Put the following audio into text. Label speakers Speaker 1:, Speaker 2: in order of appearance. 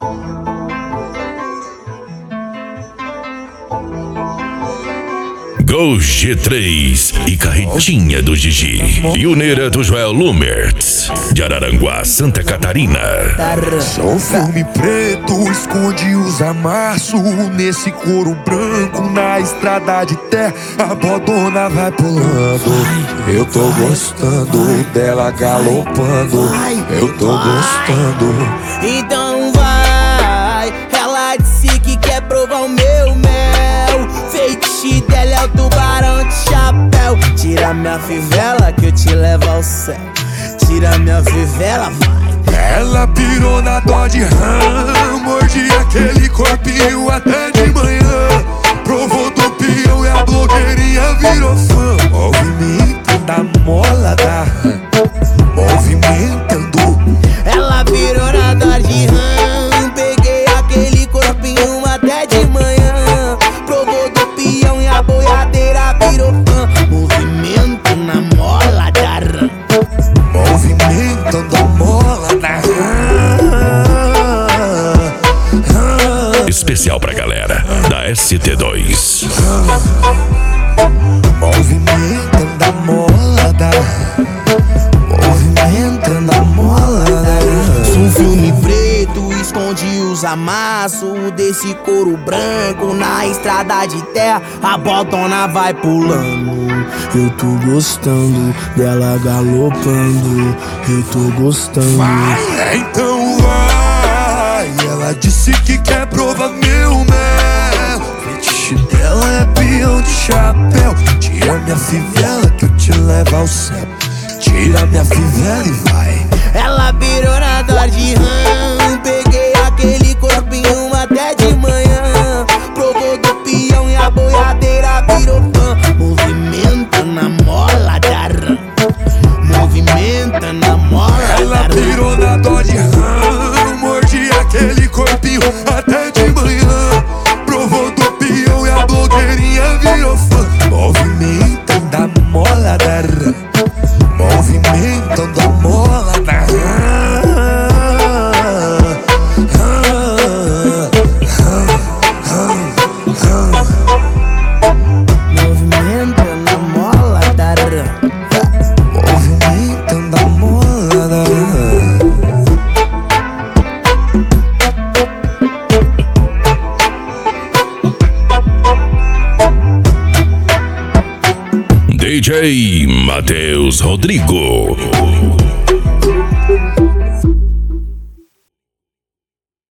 Speaker 1: Gol G3 e Carretinha do Gigi. Pioneira do Joel Lumertz, de Araranguá, Santa Catarina.
Speaker 2: Só um filme preto esconde os amassos. Nesse couro branco na estrada de terra, a bodona vai pulando. Eu tô gostando dela galopando. Eu tô gostando.
Speaker 3: Então vai, ela disse que quer provar o meu mel. Feitiço dela é o tubarão de chapéu. Tira minha fivela que eu te levo ao céu. Tira minha fivela, vai.
Speaker 2: Ela pirou na Dodge Ram, mordi aquele corpinho até de manhã. Provou do peão e a blogueirinha virou fã. Movimento da mola da Ram, movimentando.
Speaker 3: Ela pirou na Dodge Ram, peguei aquele corpinho até de manhã. Provou do peão e a boiadeira virou fã. Movimento na mola da Ram,
Speaker 2: movimentando a mola da Ram.
Speaker 1: Especial pra galera da ST2.
Speaker 2: Movimentando a mola da Ram, movimentando a mola da Ram.
Speaker 3: Um filme preto esconde os amassos desse couro branco na estrada de terra, a bodona vai pulando. Eu tô gostando dela galopando. Eu tô gostando.
Speaker 2: Vai, então vai. Ela disse que quer provar meu mel. Fetiche dela é peão de chapéu. Tira minha fivela que eu te levo ao céu. Tira minha fivela e vai.
Speaker 3: Ela virou na Dodge Ram, peguei aquele corpinho até de manhã. Provou do peão e a boiadeira virou fã. Movimento na mola da Ram, movimento na mola da Ram.
Speaker 2: Ela virou na Dodge Ram, mordi aquele corpinho até de manhã. Provou do peão e a blogueirinha virou fã. Movimentando a mola da Ram, movimentando a mola da Ram.
Speaker 3: Movimentando a mola da Ram,
Speaker 2: Movimentando a mola da Ram.
Speaker 1: DJ Matheus Rodrigo.